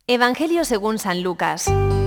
Evangelio según San Lucas.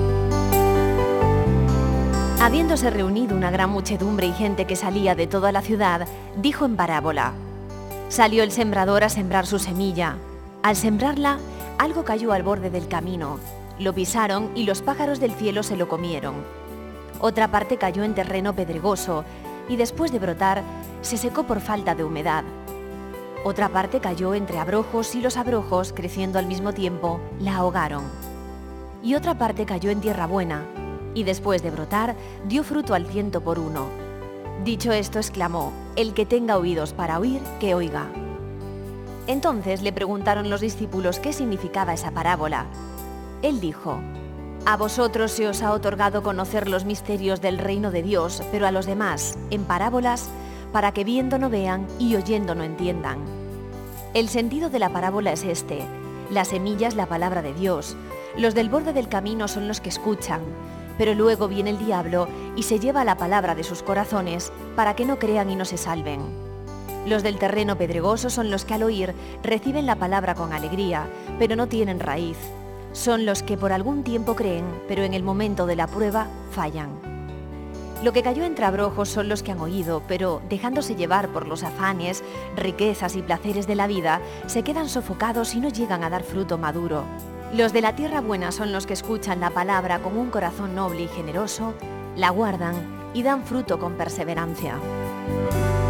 Habiéndose reunido una gran muchedumbre y gente que salía de toda la ciudad, dijo en parábola: Salió el sembrador a sembrar su semilla. Al sembrarla, algo cayó al borde del camino. Lo pisaron y los pájaros del cielo se lo comieron. Otra parte cayó en terreno pedregoso y después de brotar, se secó por falta de humedad. Otra parte cayó entre abrojos y los abrojos, creciendo al mismo tiempo, la ahogaron. Y otra parte cayó en tierra buena, y después de brotar, dio fruto al 100%. Dicho esto, exclamó: El que tenga oídos para oír, que oiga. Entonces le preguntaron los discípulos qué significaba esa parábola. Él dijo: A vosotros se os ha otorgado conocer los misterios del reino de Dios, pero a los demás, en parábolas, para que viendo no vean y oyendo no entiendan. El sentido de la parábola es este: la semilla es la palabra de Dios, los del borde del camino son los que escuchan, pero luego viene el diablo y se lleva la palabra de sus corazones para que no crean y no se salven. Los del terreno pedregoso son los que al oír reciben la palabra con alegría, pero no tienen raíz. Son los que por algún tiempo creen, pero en el momento de la prueba fallan. Lo que cayó entre abrojos son los que han oído, pero dejándose llevar por los afanes, riquezas y placeres de la vida, se quedan sofocados y no llegan a dar fruto maduro. Los de la tierra buena son los que escuchan la palabra con un corazón noble y generoso, la guardan y dan fruto con perseverancia.